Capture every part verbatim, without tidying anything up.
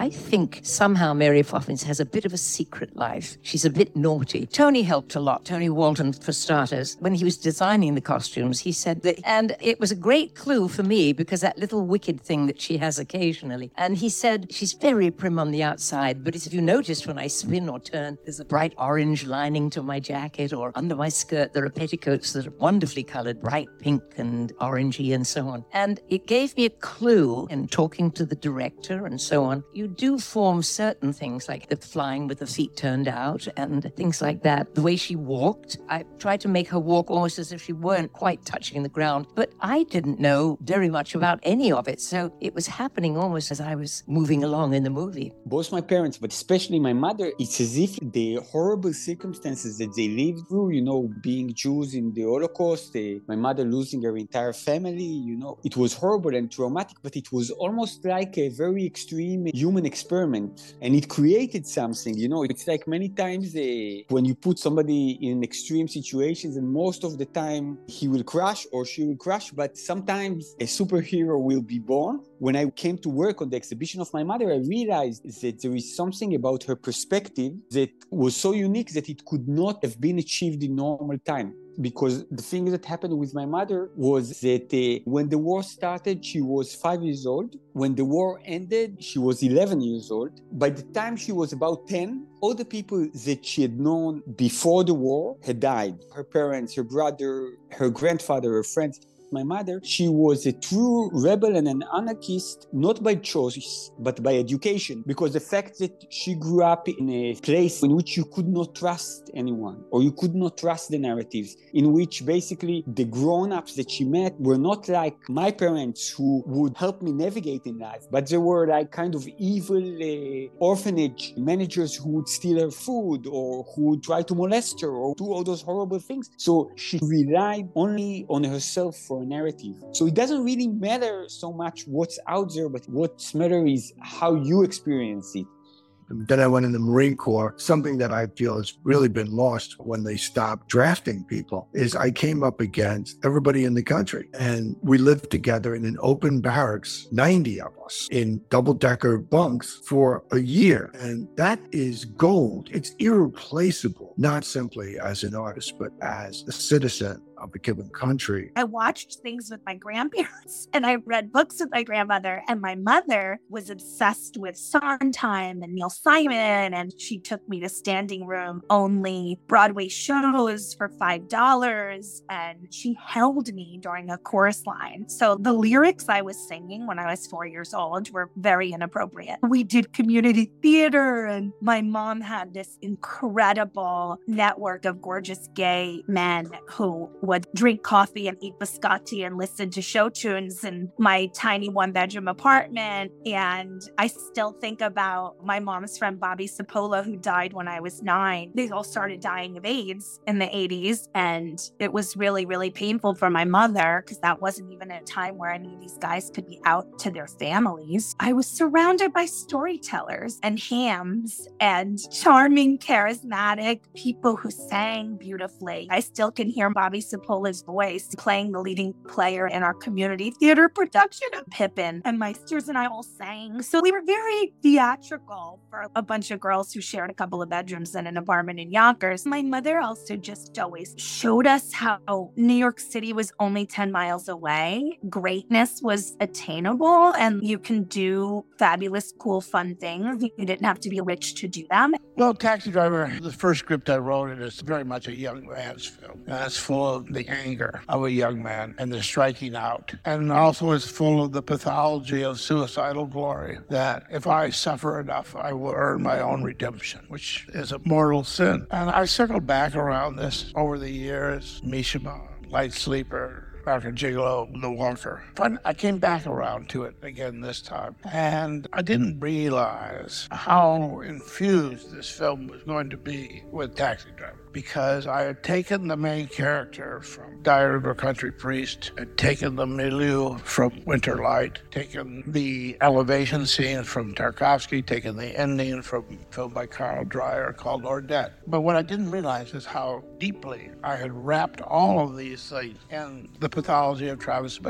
I think somehow Mary Poppins has a bit of a secret life. She's a bit naughty. Tony helped a lot. Tony Walton, for starters. When he was designing the costumes, he said that, and it was a great clue for me because that little wicked thing that she has occasionally. And he said, she's very prim on the outside, but if you notice when I spin or turn, there's a bright orange lining to my jacket, or under my skirt, there are petticoats that are wonderfully colored, bright pink and orangey and so on. And it gave me a clue in talking to the director and so on. You do form certain things like the flying with the feet turned out and things like that. The way she walked, I tried to make her walk almost as if she weren't quite touching the ground, but I didn't know very much about any of it. So it was happening almost as I was moving along in the movie. Both my parents, but especially my mother, it's as if the horrible circumstances that they lived through, you know, being Jews in the Holocaust, uh, my mother losing her entire family, you know, it was horrible and traumatic, but it was almost like a very extreme human experiment. And it created something, you know, it's like many times uh, when you put somebody in extreme situations, and most of the time he will crash or she will crash, but sometimes a superhero will be born. When I came to work on the exhibition of my mother, I realized that there is something about her perspective that was so unique that it could not have been achieved in normal time. Because the thing that happened with my mother was that uh, when the war started, she was five years old. When the war ended, she was eleven years old. By the time she was about ten, all the people that she had known before the war had died. Her parents, her brother, her grandfather, her friends. My mother, she was a true rebel and an anarchist, not by choice, but by education. Because the fact that she grew up in a place in which you could not trust anyone, or you could not trust the narratives, in which basically the grown-ups that she met were not like my parents who would help me navigate in life, but they were like kind of evil uh, orphanage managers who would steal her food, or who would try to molest her, or do all those horrible things. So she relied only on herself for narrative. So it doesn't really matter so much what's out there, but what matters is how you experience it. Then I went in the Marine Corps. Something that I feel has really been lost when they stopped drafting people is I came up against everybody in the country. And we lived together in an open barracks, ninety of us, in double-decker bunks for a year. And that is gold. It's irreplaceable, not simply as an artist, but as a citizen of a given country. I watched things with my grandparents and I read books with my grandmother, and my mother was obsessed with Sondheim and Neil Simon, and she took me to standing room only Broadway shows for five dollars, and she held me during a chorus line. So the lyrics I was singing when I was four years old were very inappropriate. We did community theater, and my mom had this incredible network of gorgeous gay men who would drink coffee and eat biscotti and listen to show tunes in my tiny one-bedroom apartment. And I still think about my mom's friend Bobby Cipolla, who died when I was nine. They all started dying of AIDS in the eighties, and it was really, really painful for my mother because that wasn't even a time where any of these guys could be out to their families. I was surrounded by storytellers and hams and charming, charismatic people who sang beautifully. I still can hear Bobby Cipolla's voice playing the leading player in our community theater production of Pippin, and my sisters and I all sang. So we were very theatrical for a bunch of girls who shared a couple of bedrooms in an apartment in Yonkers. My mother also just always showed us how New York City was only ten miles away. Greatness was attainable, and you can do fabulous, cool, fun things. You didn't have to be rich to do them. Well, Taxi Driver, the first script I wrote, it is very much a young man's film. And it's full of the anger of a young man and the striking out. And also it's full of the pathology of suicidal glory, that if I suffer enough, I will earn my own redemption, which is a mortal sin. And I circled back around this over the years. Mishima, Light Sleeper, American Gigolo, The Walker. I came back around to it again this time, and I didn't realize how infused this film was going to be with Taxi Driver, because I had taken the main character from Diary of a Country Priest, had taken the milieu from Winter Light, taken the elevation scene from Tarkovsky, taken the ending from a film by Carl Dreyer called Ordette. But what I didn't realize is how deeply I had wrapped all of these things in the pathology of Travis Bickle.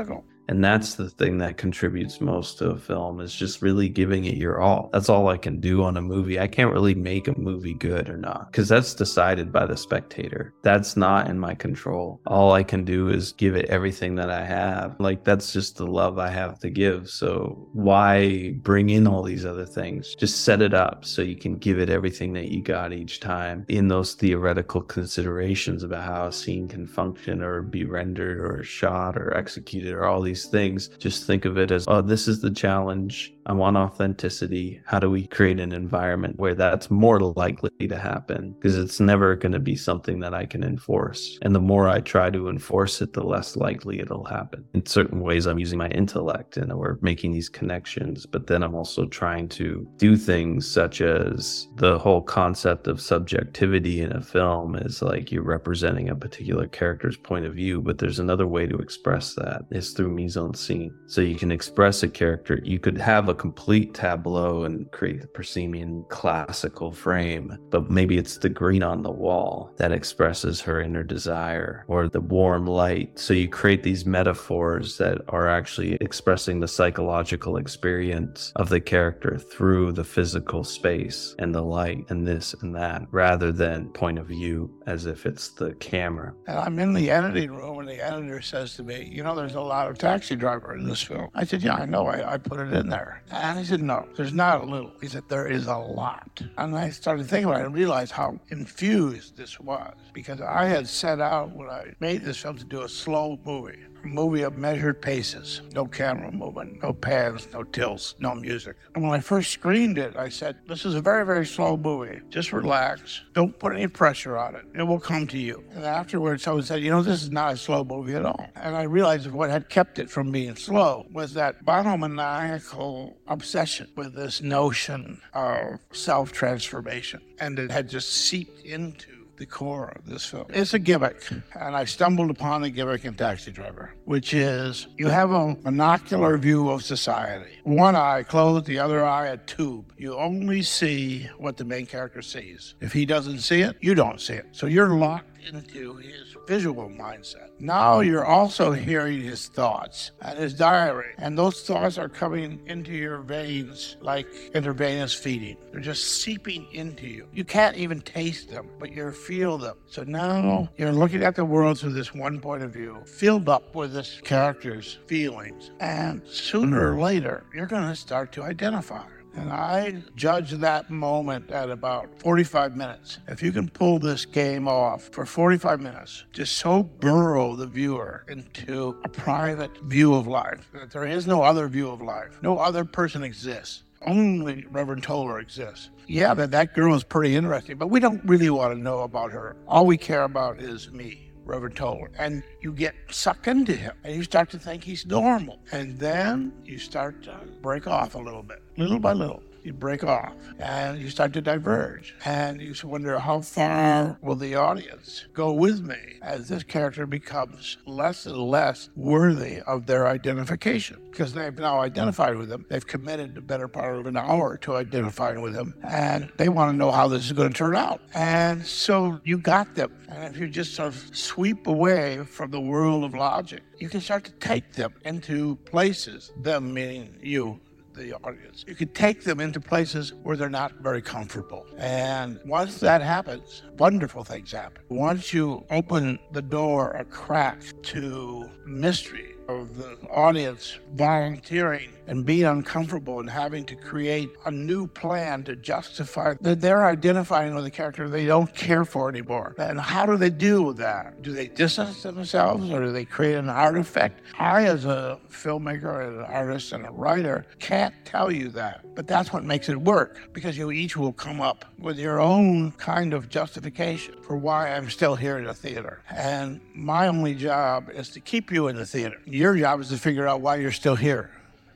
And that's the thing that contributes most to a film, is just really giving it your all. That's all I can do on a movie. I can't really make a movie good or not, because that's decided by the spectator. That's not in my control. All I can do is give it everything that I have. Like, that's just the love I have to give. So why bring in all these other things? Just set it up so you can give it everything that you got each time, in those theoretical considerations about how a scene can function or be rendered or shot or executed or all these things. Just think of it as, oh, this is the challenge. I want authenticity. How do we create an environment where that's more likely to happen? Because it's never going to be something that I can enforce. And the more I try to enforce it, the less likely it'll happen. In certain ways, I'm using my intellect and we're making these connections, but then I'm also trying to do things such as the whole concept of subjectivity in a film is like you're representing a particular character's point of view, but there's another way to express that is through mise-en-scene. So you can express a character. You could have a complete tableau and create the proscenium classical frame, but maybe it's the green on the wall that expresses her inner desire, or the warm light. So you create these metaphors that are actually expressing the psychological experience of the character through the physical space and the light and this and that, rather than point of view as if it's the camera. And I'm in the editing room and the editor says to me, you know, there's a lot of Taxi Driver in this film. I said, yeah, I know, I, I put it in there. And he said, no, there's not a little. He said, there is a lot. And I started thinking about it and realized how infused this was, because I had set out when I made this film to do a slow movie. A movie of measured paces, no camera movement, no pans, no tilts, no music. And when I first screened it, I said, this is a very, very slow movie. Just relax. Don't put any pressure on it. It will come to you. And afterwards, someone said, you know, this is not a slow movie at all. And I realized what had kept it from being slow was that monomaniacal obsession with this notion of self-transformation. And it had just seeped into the core of this film. It's a gimmick, and I stumbled upon a gimmick in Taxi Driver, which is you have a monocular view of society. One eye closed, the other eye a tube. You only see what the main character sees. If he doesn't see it, you don't see it. So you're locked into his visual mindset. Now you're also hearing his thoughts and his diary, and those thoughts are coming into your veins like intravenous feeding. They're just seeping into you. You can't even taste them, but you feel them. So now you're looking at the world through this one point of view, filled up with this character's feelings, and sooner or later you're going to start to identify. And I judge that moment at about forty-five minutes. If you can pull this game off for forty-five minutes, just so burrow the viewer into a private view of life, that there is no other view of life. No other person exists. Only Reverend Toller exists. Yeah, that, that girl is pretty interesting, but we don't really want to know about her. All we care about is me, Reverend Toller. And you get sucked into him, and you start to think he's normal. And then you start to break off a little bit, little by little. You break off, and you start to diverge. And you wonder, how far will the audience go with me as this character becomes less and less worthy of their identification? Because they've now identified with him. They've committed the better part of an hour to identifying with him, and they want to know how this is going to turn out. And so you got them. And if you just sort of sweep away from the world of logic, you can start to take them into places, them meaning you, the audience. You could take them into places where they're not very comfortable. And once that happens, wonderful things happen. Once you open the door a crack to mystery of the audience volunteering and being uncomfortable and having to create a new plan to justify that they're identifying with a character they don't care for anymore. And how do they deal with that? Do they distance themselves, or do they create an artifact? I, as a filmmaker, and an artist, and a writer, can't tell you that. But that's what makes it work, because you each will come up with your own kind of justification for why I'm still here in the theater. And my only job is to keep you in the theater. Your job is to figure out why you're still here.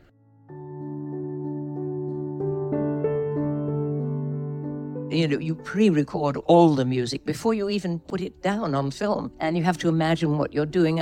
You know, you pre-record all the music before you even put it down on film, and you have to imagine what you're doing. And I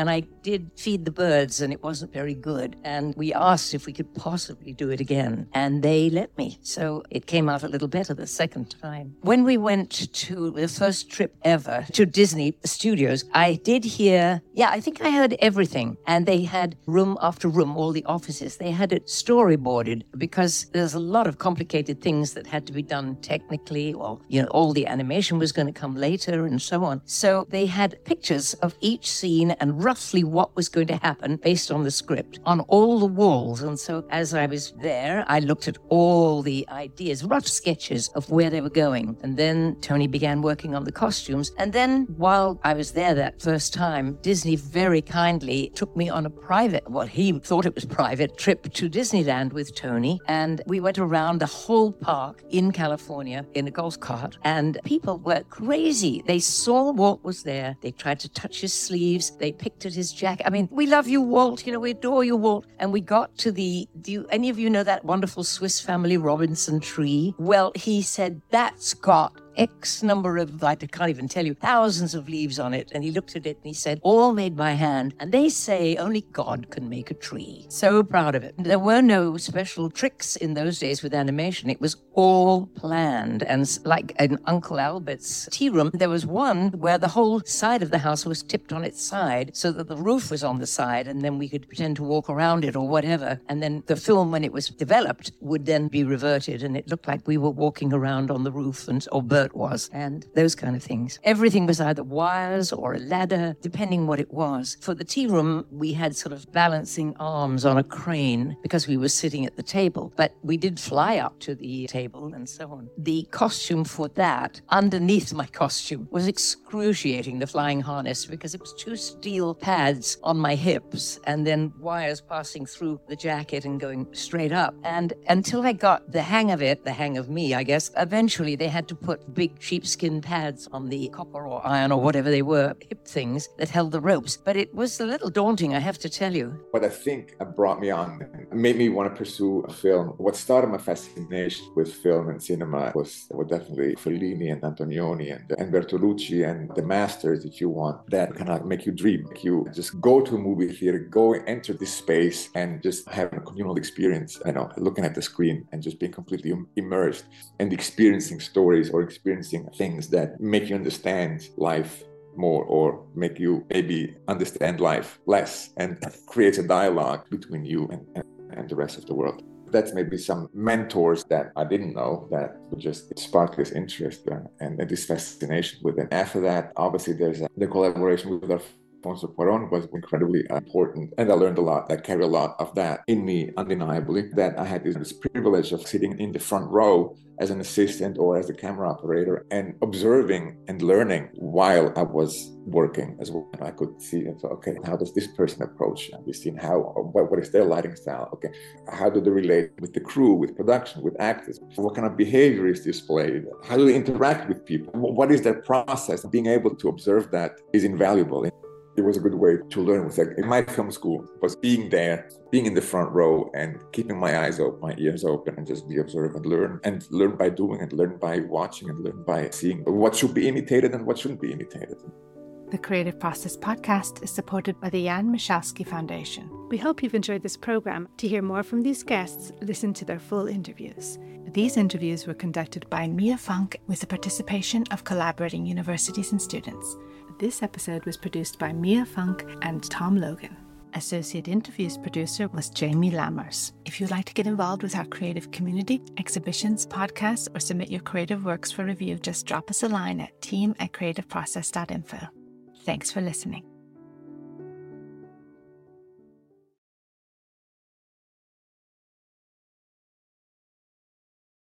did Feed the Birds, and it wasn't very good. And we asked if we could possibly do it again, and they let me. So it came out a little better the second time. When we went to the first trip ever to Disney Studios, I did hear, yeah, I think I heard everything. And they had room after room, all the offices. They had it storyboarded because there's a lot of complicated things that had to be done technically, or, you know, all the animation was going to come later and so on. So they had pictures of each scene and roughly what was going to happen based on the script on all the walls. And so as I was there, I looked at all the ideas, rough sketches of where they were going. And then Tony began working on the costumes. And then while I was there that first time, Disney very kindly took me on a private, well, he thought it was private, trip to Disneyland with Tony. And we went around the whole park in California in a golf cart. And people were crazy. They saw Walt was there. They tried to touch his sleeves. They picked at his jacket. I mean, we love you, Walt. You know, we adore you, Walt. And we got to the, do you, any of you know that wonderful Swiss Family Robinson tree? Well, he said, that's got X number of, I can't even tell you, thousands of leaves on it. And he looked at it and he said, all made by hand. And they say only God can make a tree. So proud of it. There were no special tricks in those days with animation. It was all planned. And like in Uncle Albert's tea room, there was one where the whole side of the house was tipped on its side so that the roof was on the side and then we could pretend to walk around it or whatever. And then the film, when it was developed, would then be reverted and it looked like we were walking around on the roof and or Bert was, and those kind of things. Everything was either wires or a ladder, depending what it was. For the tea room, we had sort of balancing arms on a crane because we were sitting at the table, but we did fly up to the table and so on. The costume for that, underneath my costume, was excruciating, the flying harness, because it was two steel pads on my hips and then wires passing through the jacket and going straight up. And until I got the hang of it, the hang of me, I guess, eventually they had to put big sheepskin pads on the copper or iron or whatever they were, hip things that held the ropes. But it was a little daunting, I have to tell you. What I think brought me on, made me want to pursue film. What started my fascination with film and cinema was, was definitely Fellini and Antonioni and, and Bertolucci and the masters that you want, that kind of make you dream. Make you just go to a movie theater, go enter this space and just have a communal experience, you know, looking at the screen and just being completely immersed and experiencing stories or experiencing things that make you understand life more or make you maybe understand life less and creates a dialogue between you and, and, and the rest of the world. That's maybe some mentors that I didn't know that would just spark this interest uh, and, and this fascination with it. After that, obviously, there's a, the collaboration with our Alfonso Cuarón was incredibly important, and I learned a lot. I carry a lot of that in me, undeniably, that I had this, this privilege of sitting in the front row as an assistant or as a camera operator and observing and learning while I was working as well. And I could see, and so, okay, how does this person approach this scene? How, what, what is their lighting style? Okay, how do they relate with the crew, with production, with actors? What kind of behavior is displayed? How do they interact with people? What is their process? Being able to observe that is invaluable. It was a good way to learn. With like in my film school was being there, being in the front row and keeping my eyes open, my ears open, and just be observant and learn and learn by doing and learn by watching and learn by seeing what should be imitated and what shouldn't be imitated. The Creative Process podcast is supported by the Jan Michalski Foundation. We hope you've enjoyed this program. To hear more from these guests, listen to their full interviews. These interviews were conducted by Mia Funk with the participation of collaborating universities and students. This episode was produced by Mia Funk and Tom Logan. Associate Interviews producer was Jamie Lammers. If you'd like to get involved with our creative community, exhibitions, podcasts, or submit your creative works for review, just drop us a line at team at creativeprocess dot info. Thanks for listening.